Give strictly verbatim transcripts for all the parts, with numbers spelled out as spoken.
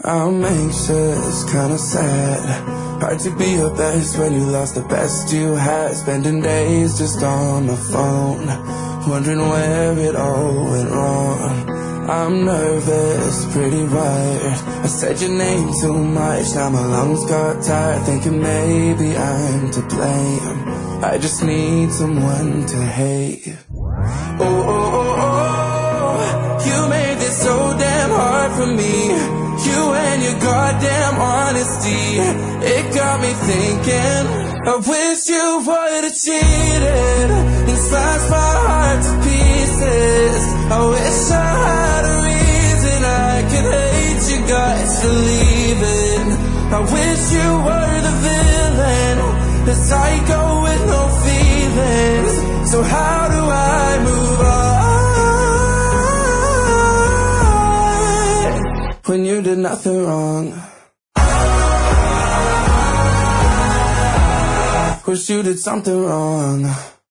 I'm anxious, kinda sad. Hard to be your best when you lost the best you had. Spending days just on the phone, wondering where it all went wrong. I'm nervous, pretty wired. I said your name too much, now my lungs got tired. Thinking maybe I'm to blame. I just need someone to hate. Oh, oh, oh, oh, you made this so damn hard for me. You and your goddamn honesty, it got me thinking. I wish you would've cheated and slashed my heart to pieces. I wish I had a reason I could hate you guys for leaving. I wish you were the villain, the psycho with no feelings. So how do I move on when you did nothing wrong? Wish you did something wrong,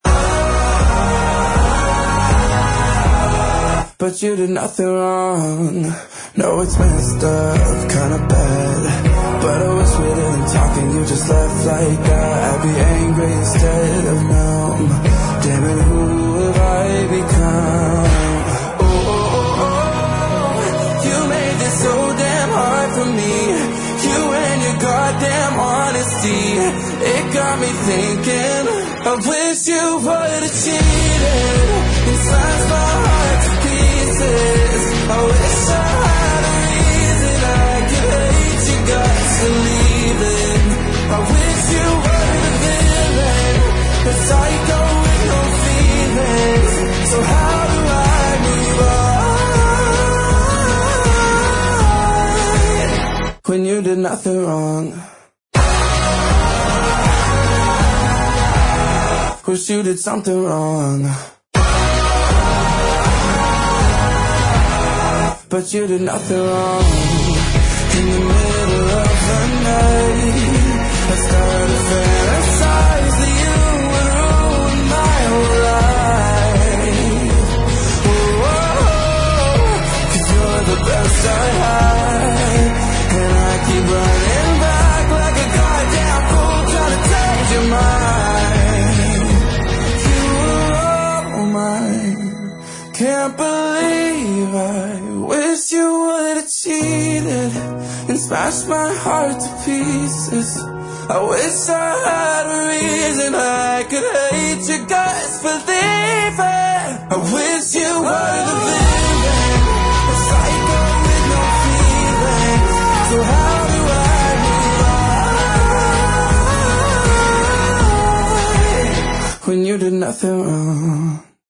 but you did nothing wrong. No, it's messed up, kinda bad, but I wish we didn't talk and you just left like that. I'd be angry instead of numb. Damn it, who have I become? Oh, oh, oh, oh, you made this so damn hard for me. You and your goddamn honesty, it got me thinking. I wish you would've cheated and slashed my heart to pieces. I wish I had a reason I could hate you guys for leaving. I wish you were the villain, the psycho with no feelings. So how do I move on when you did nothing wrong? Wish you did something wrong, but you did nothing wrong. In the middle of the night, I started to fantasize that you would ruin my whole life. Oh, oh, oh, 'cause you're the best I had, and I keep running back like a goddamn fool trying to take your mind. Can't believe I wish you would've cheated and smashed my heart to pieces. I wish I had a reason I could hate you guys for leaving. I wish you were the villain, a psycho with no feelings. So how do I move on when you did nothing wrong?